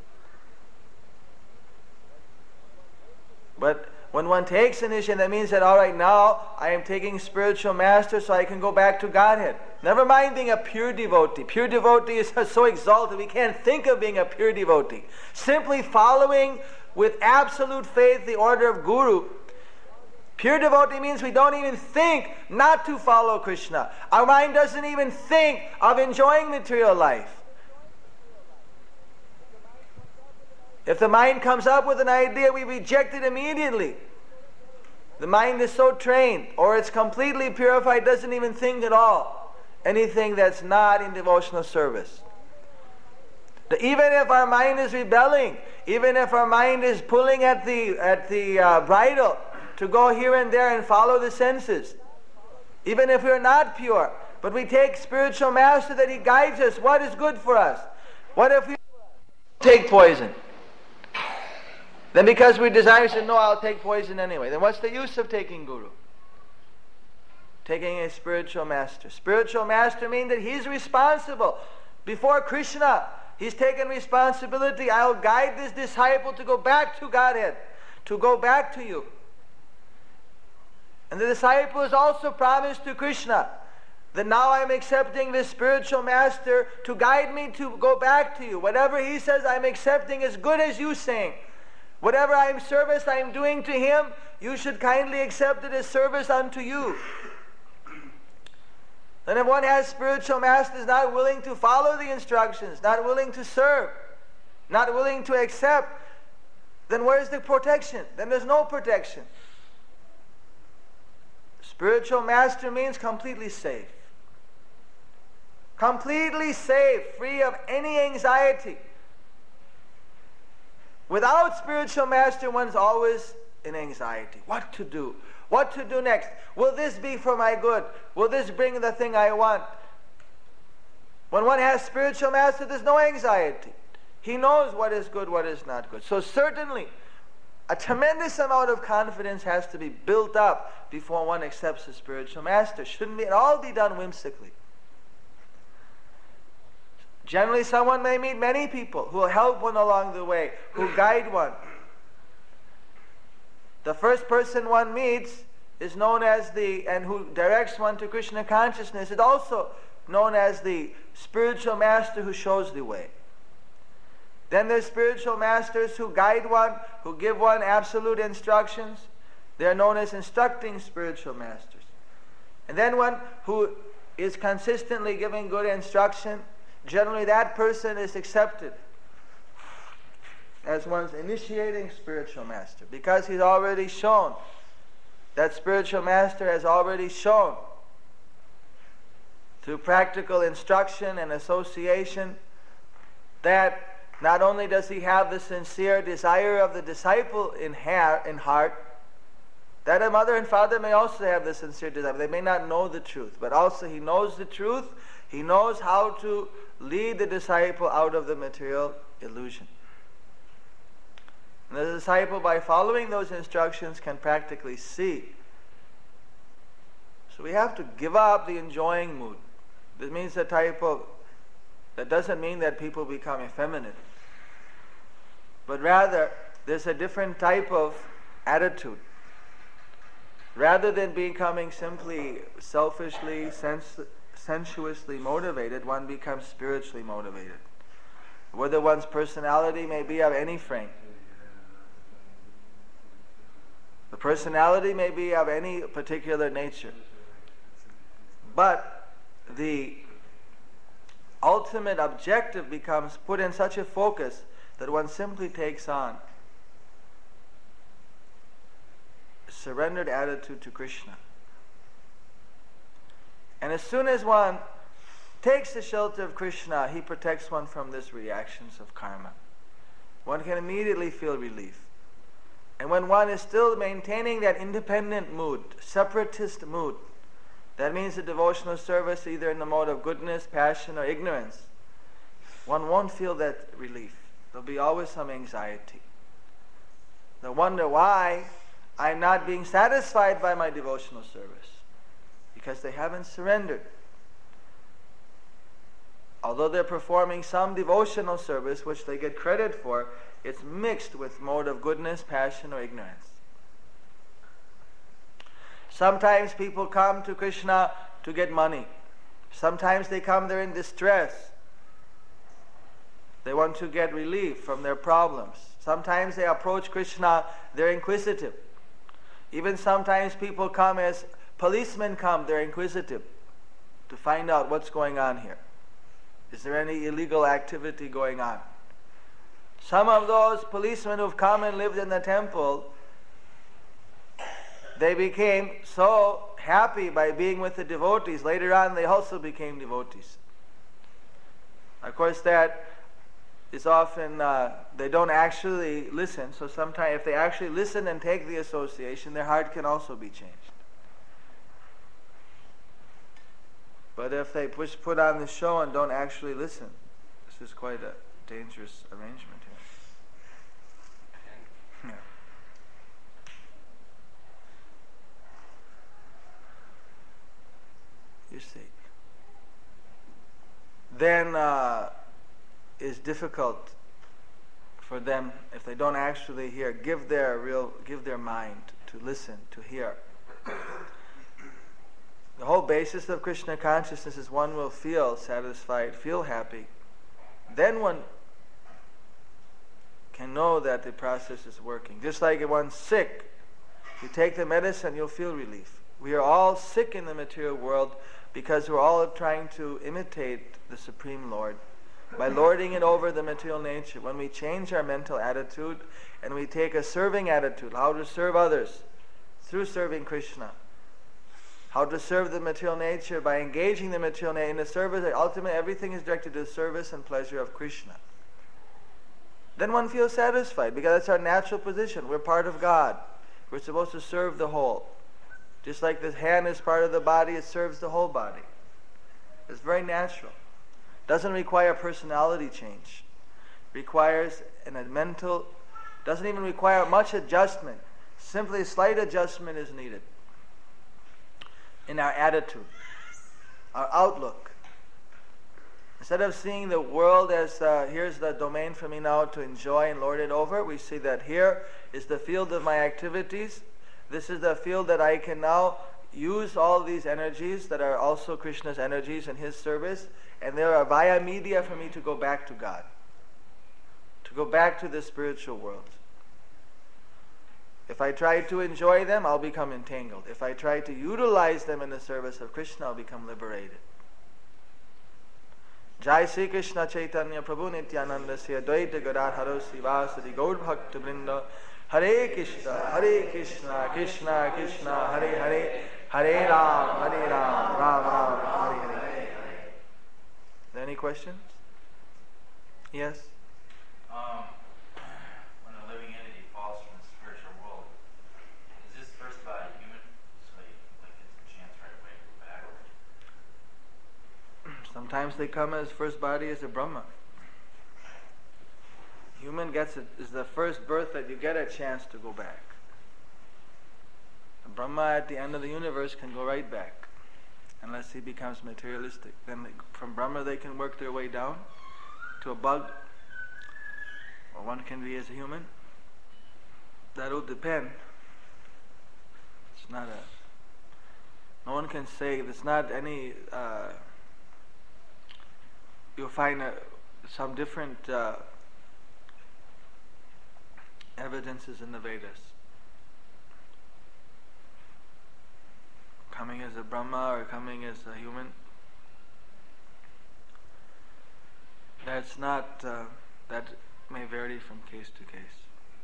But when one takes initiation, that means that, all right, now I am taking spiritual master so I can go back to Godhead. Never mind being a pure devotee. Pure devotee is so exalted we can't think of being a pure devotee. Simply following with absolute faith the order of Guru. Pure devotee means we don't even think not to follow Krishna. Our mind doesn't even think of enjoying material life. If the mind comes up with an idea, we reject it immediately. The mind is so trained, or it's completely purified, doesn't even think at all anything that's not in devotional service. Even if our mind is rebelling, even if our mind is pulling at the at the uh, bridle to go here and there and follow the senses, even if we're not pure, but we take spiritual master that he guides us, what is good for us? What if we take poison? Then because we desire to know, I'll take poison anyway. Then what's the use of taking Guru? Taking a spiritual master. Spiritual master means that he's responsible. Before Krishna, he's taken responsibility. I'll guide this disciple to go back to Godhead, to go back to you. And the disciples also promised to Krishna that now I'm accepting this spiritual master to guide me to go back to you. Whatever he says, I'm accepting as good as you saying. Whatever I'm service I'm doing to him, you should kindly accept it as service unto you. Then if one has spiritual masters not willing to follow the instructions, not willing to serve, not willing to accept, then where's the protection? Then there's no protection. Spiritual master means completely safe. Completely safe, free of any anxiety. Without spiritual master, one's always in anxiety. What to do? What to do next? Will this be for my good? Will this bring the thing I want? When one has spiritual master, there's no anxiety. He knows what is good, what is not good. So certainly, a tremendous amount of confidence has to be built up before one accepts a spiritual master. Shouldn't it all be done whimsically? Generally, someone may meet many people who will help one along the way, who guide one. The first person one meets is known as the, and who directs one to Krishna consciousness, is also known as the spiritual master who shows the way. Then there's spiritual masters who guide one, who give one absolute instructions. They're known as instructing spiritual masters. And then one who is consistently giving good instruction, generally that person is accepted as one's initiating spiritual master, because he's already shown, that spiritual master has already shown through practical instruction and association that not only does he have the sincere desire of the disciple in, ha- in heart, that a mother and father may also have the sincere desire. They may not know the truth, but also he knows the truth. He knows how to lead the disciple out of the material illusion. And the disciple, by following those instructions, can practically see. So we have to give up the enjoying mood. This means the type of, that doesn't mean that people become effeminate. But rather, there's a different type of attitude. Rather than becoming simply selfishly, sens- sensuously motivated, one becomes spiritually motivated. Whether one's personality may be of any frame. The personality may be of any particular nature. But the ultimate objective becomes put in such a focus that one simply takes on a surrendered attitude to Krishna. And as soon as one takes the shelter of Krishna, he protects one from these reactions of karma. One can immediately feel relief. And when one is still maintaining that independent mood, separatist mood, that means the devotional service either in the mode of goodness, passion, or ignorance, one won't feel that relief. There'll be always some anxiety. They'll wonder why I'm not being satisfied by my devotional service. Because they haven't surrendered. Although they're performing some devotional service, which they get credit for, it's mixed with mode of goodness, passion, or ignorance. Sometimes people come to Krishna to get money. Sometimes they come there in distress. They want to get relief from their problems. Sometimes they approach Krishna, they're inquisitive. Even sometimes people come as policemen come, they're inquisitive to find out what's going on here. Is there any illegal activity going on? Some of those policemen who've come and lived in the temple, they became so happy by being with the devotees. Later on, they also became devotees. Of course, that is often, uh, they don't actually listen. So sometimes if they actually listen and take the association, their heart can also be changed. But if they push, put on the show and don't actually listen, this is quite a dangerous arrangement here. Yeah. You see. Then uh, it's difficult for them, if they don't actually hear, give their real, give their mind to listen, to hear. The whole basis of Krishna consciousness is one will feel satisfied, feel happy. Then one can know that the process is working. Just like if one's sick, you take the medicine, you'll feel relief. We are all sick in the material world because we're all trying to imitate the Supreme Lord by lording it over the material nature. When we change our mental attitude and we take a serving attitude, how to serve others through serving Krishna, how to serve the material nature by engaging the material nature in the service, ultimately everything is directed to the service and pleasure of Krishna. Then one feels satisfied because that's our natural position. We're part of God. We're supposed to serve the whole. Just like this hand is part of the body, it serves the whole body. It's very natural. Doesn't require personality change. Requires an, a mental, doesn't even require much adjustment. Simply a slight adjustment is needed in our attitude, our outlook. Instead of seeing the world as uh, here's the domain for me now to enjoy and lord it over, we see that here is the field of my activities. This is the field that I can now use all these energies that are also Krishna's energies in his service, and they are via media for me to go back to God, to go back to the spiritual world. If I try to enjoy them, I'll become entangled. If I try to utilize them in the service of Krishna, I'll become liberated. Jai Sri Krishna Chaitanya Prabhu Nityananda Sri Advaita Gadadhara Srivasadi Gaur Bhakta Vrinda Hare Krishna Hare Krishna Krishna Krishna Hare Hare Hare Ram Hare Ram Ram Ram Hare Hare. Are there any questions? Yes? Um, when a living entity falls from the spiritual world, is this first body human? So he like gets a chance right away to go back? Sometimes they come as first body as a Brahma. Human gets it is the first birth that you get a chance to go back. A Brahma at the end of the universe can go right back, unless he becomes materialistic. Then they, from Brahma they can work their way down to a bug, or one can be as a human. That will depend. It's not a. No one can say. It's not any. Uh, you'll find a, some different uh, evidences in the Vedas. Coming as a Brahma or coming as a human. That's not, uh, that may vary from case to case.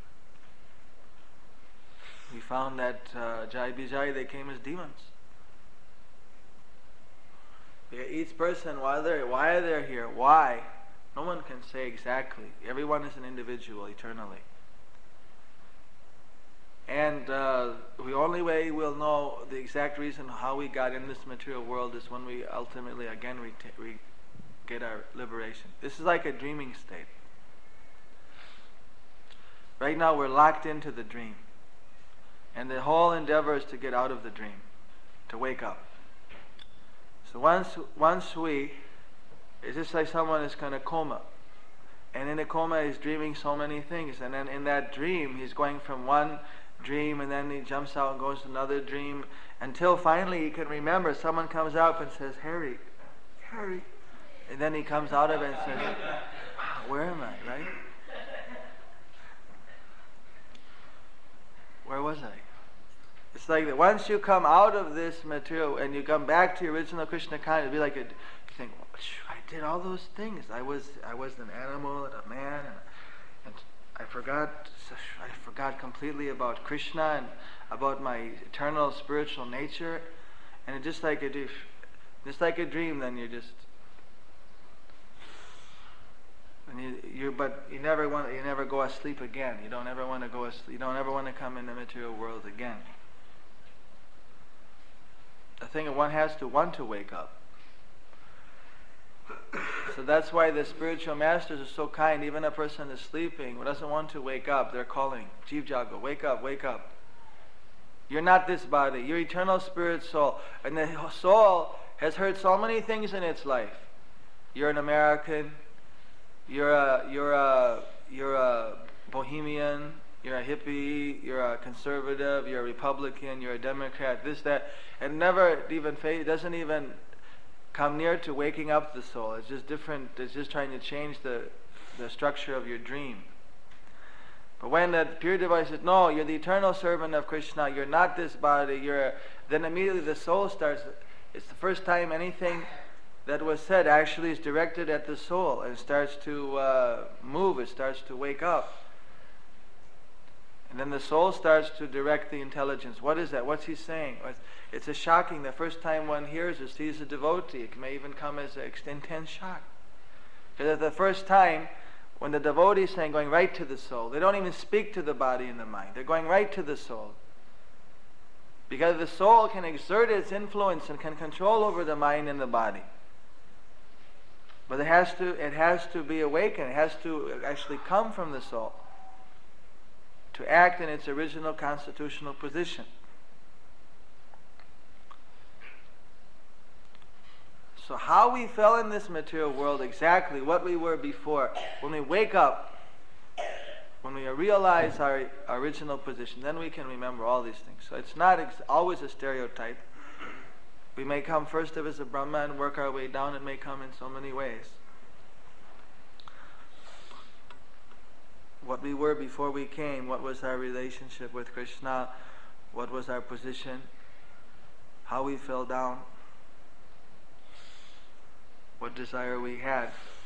We found that uh, Jai Bijai, they came as demons. Each person, why they're, why they're here, why, no one can say exactly. Everyone is an individual eternally. And uh, the only way we'll know the exact reason how we got in this material world is when we ultimately again we, t- we get our liberation. This is like a dreaming state. Right now we're locked into the dream. And the whole endeavor is to get out of the dream, to wake up. So once once we, it's just like someone is kind of coma. And in a coma he's dreaming so many things. And then in that dream he's going from one dream and then he jumps out and goes to another dream until finally he can remember. Someone comes out and says, Harry, Harry. And then he comes out of it and says, wow, where am I, right? Where was I? It's like that once you come out of this material and you come back to your original Krishna consciousness, it'll be like a, you think, well, I did all those things. I was I was an animal and a man, and, and I forgot I forgot completely about Krishna and about my eternal spiritual nature. And it's just like a just like a dream. Then you're just and you you but you never want you never go asleep again. You don't ever want to go asleep. You don't ever want to come in the material world again. The thing one has to want to wake up. So that's why the spiritual masters are so kind. Even a person is sleeping who doesn't want to wake up, they're calling, Jeev Jago, wake up, wake up. You're not this body. You're eternal spirit soul. And the soul has heard so many things in its life. You're an American. You're a you're a you're a Bohemian. you're a hippie, you're a conservative, you're a Republican, you're a Democrat, this, that. It never even, it doesn't even come near to waking up the soul. It's just different, it's just trying to change the, the structure of your dream. But when that pure devotee says, no, you're the eternal servant of Krishna, you're not this body, you're a, then immediately the soul starts, it's the first time anything that was said actually is directed at the soul and starts to uh, move, it starts to wake up. And then the soul starts to direct the intelligence. What is that? What's he saying? It's a shocking, the first time one hears or sees a devotee, it may even come as an intense shock. Because at the first time, when the devotee is saying, going right to the soul, they don't even speak to the body and the mind. They're going right to the soul. Because the soul can exert its influence and can control over the mind and the body. But it has to, it has to be awakened. It has to actually come from the soul to act in its original constitutional position. So how we fell in this material world, exactly what we were before, when we wake up, when we realize our, our original position, then we can remember all these things. So it's not ex- always a stereotype. We may come first of as a Brahma and work our way down. It may come in so many ways. What we were before we came, what was our relationship with Krishna, what was our position, how we fell down, what desire we had.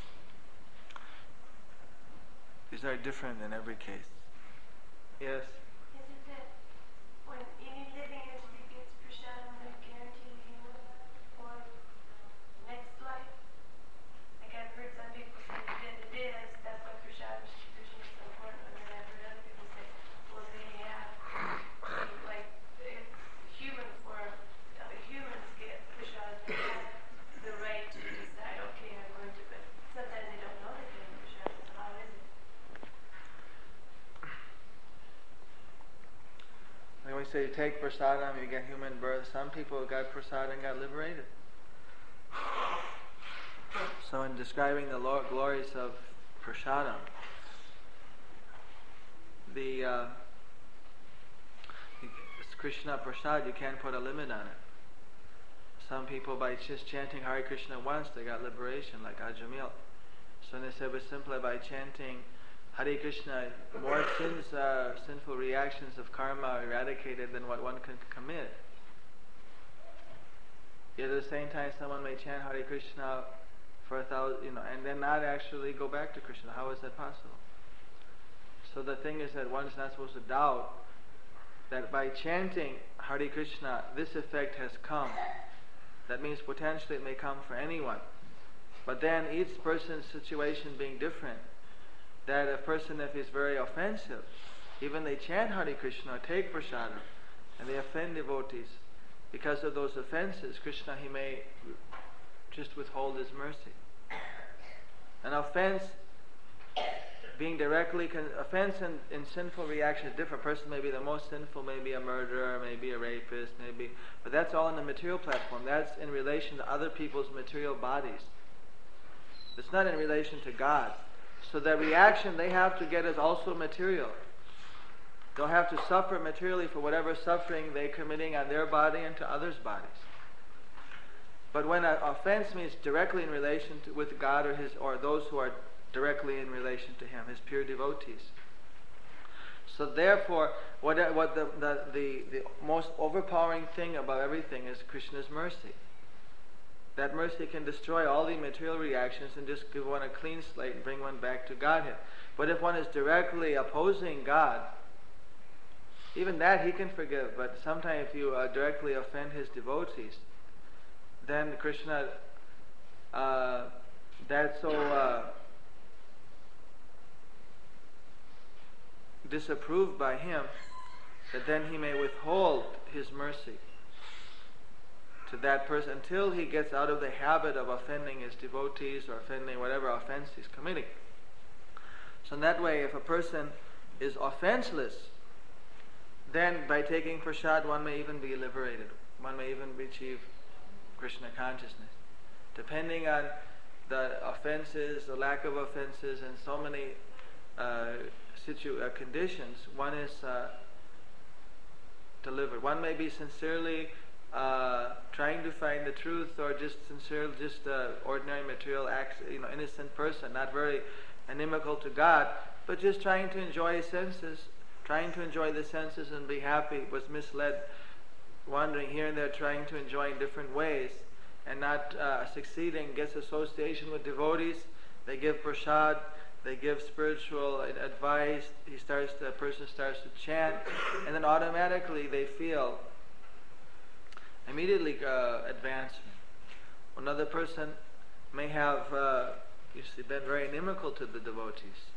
These are different in every case. Yes? Is it that when any living entity gets prasadam, they're guaranteed healing for next life? Like I've heard some people say that it is, that's why prasadam distribution is so important, and then I've heard other people say, well, they have, like, if humans were, uh, humans get prasadam, they have the right to decide, okay, I'm going to, but sometimes they don't know they're getting prasadam, so how is it? When we say take prasadam, you get human birth. Some people who got prasadam got liberated. So in describing the Lord, glories of prasadam, the uh, it's Krishna prasad, you can't put a limit on it. Some people, by just chanting Hare Krishna once, they got liberation, like Ajamil. So they said, but simply by chanting Hare Krishna, more sins, uh, sinful reactions of karma are eradicated than what one can commit. Yet at the same time, someone may chant Hare Krishna for a thousand, you know, and then not actually go back to Krishna. How is that possible? So the thing is that one's not supposed to doubt that by chanting Hare Krishna, this effect has come. That means potentially it may come for anyone. But then each person's situation being different, that a person, if he's very offensive, even they chant Hare Krishna, take prasadam, and they offend devotees, because of those offenses, Krishna, he may just withhold his mercy. An offense being directly, con- offense in, in sinful reaction is different. A person may be the most sinful, maybe a murderer, maybe a rapist, maybe, but that's all in the material platform. That's in relation to other people's material bodies. It's not in relation to God. So the reaction they have to get is also material. They'll have to suffer materially for whatever suffering they're committing on their body and to others' bodies. But when an offense means directly in relation to, with God or his or those who are directly in relation to him, his pure devotees. So therefore, what what the the, the, the most overpowering thing about everything is Krishna's mercy. That mercy can destroy all the material reactions and just give one a clean slate and bring one back to Godhead. But if one is directly opposing God, even that he can forgive. But sometimes if you uh, directly offend his devotees, then Krishna, uh, that's so uh, disapproved by him that then he may withhold his mercy to that person until he gets out of the habit of offending his devotees or offending whatever offense he's committing. So in that way, if a person is offenseless, then by taking prasad, one may even be liberated. One may even achieve Krishna consciousness. Depending on the offenses, the lack of offenses, and so many uh, situ- uh, conditions, one is uh, delivered. One may be sincerely uh, trying to find the truth, or just sincere, just uh, ordinary material acts, you know, innocent person, not very inimical to God, but just trying to enjoy his senses, trying to enjoy the senses and be happy, was misled, wandering here and there, trying to enjoy in different ways, and not uh, succeeding, gets association with devotees, they give prasad, they give spiritual advice, he starts, the person starts to chant, and then automatically they feel immediately uh, advancement. Another person may have uh, you see, been very inimical to the devotees.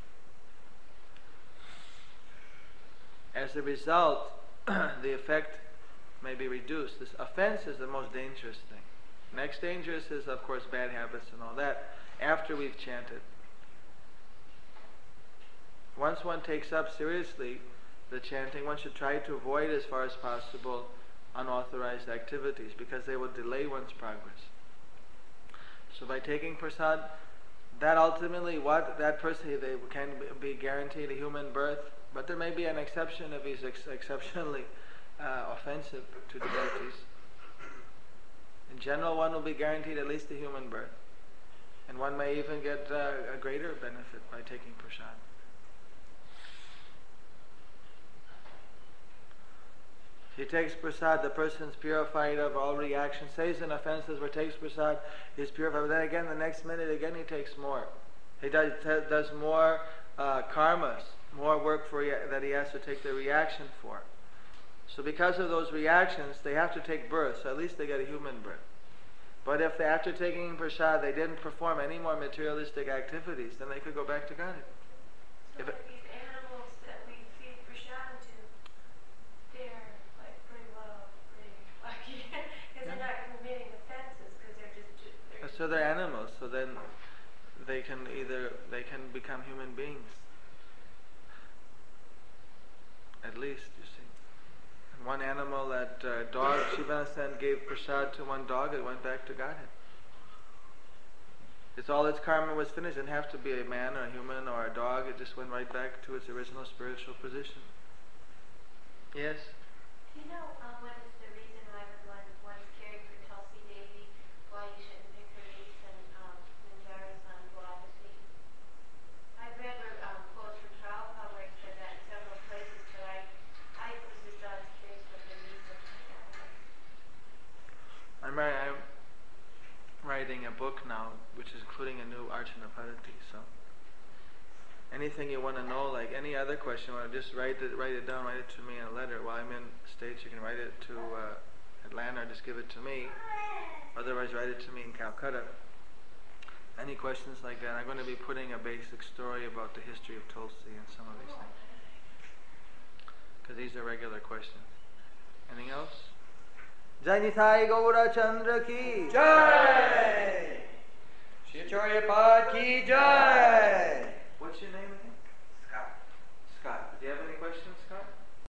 As a result, the effect may be reduced. This offense is the most dangerous thing. Next dangerous is, of course, bad habits and all that, after we've chanted. Once one takes up seriously the chanting, one should try to avoid as far as possible unauthorized activities, because they will delay one's progress. So by taking prasad, that ultimately, what that person, they can be guaranteed a human birth, but there may be an exception if he's ex- exceptionally uh, offensive to devotees. In general, one will be guaranteed at least a human birth, and one may even get uh, a greater benefit by taking prasad. He takes prasad, the person is purified of all reactions, says and offenses, or takes prasad, he's purified. But then again, the next minute, again, he takes more. He does, t- does more uh, karmas, more work for rea- that he has to take the reaction for. So because of those reactions, they have to take birth, so at least they get a human birth. But if they, after taking prasad, they didn't perform any more materialistic activities, then they could go back to Godhead. So If like it, these animals that we feed prasad to, they're like pretty well, pretty lucky, because they're not committing offenses, because they're just, ju- they're so they're animals, so then they can either, they can become human beings. At least, you see. And one animal, that uh, dog, Shivanasena gave prasad to one dog, it went back to Godhead. It's all its karma was finished. It didn't have to be a man or a human or a dog, it just went right back to its original spiritual position. Yes? Do you know um, what is the reason why when one one's caring for Tulsi Devi, why you shouldn't pick her niece and um, Manjara's son Dwapasi? I've read um, quotes from Prabhupada where he said that in several places, but I, I was just always curious what the reason for that was. I'm, wri- I'm writing a book now, which is including a new Archana Padati, so anything you want to know, like any other question, you want to just write it, write it down, write it to me in a letter. While I'm in States, you can write it to uh, Atlanta, or just give it to me. Otherwise, write it to me in Calcutta. Any questions like that? I'm going to be putting a basic story about the history of Tulsi and some of these things, because these are regular questions. Anything else? Jai Nithai Gaura Chandra ki Jai! Shri Acharya Pad ki Jai!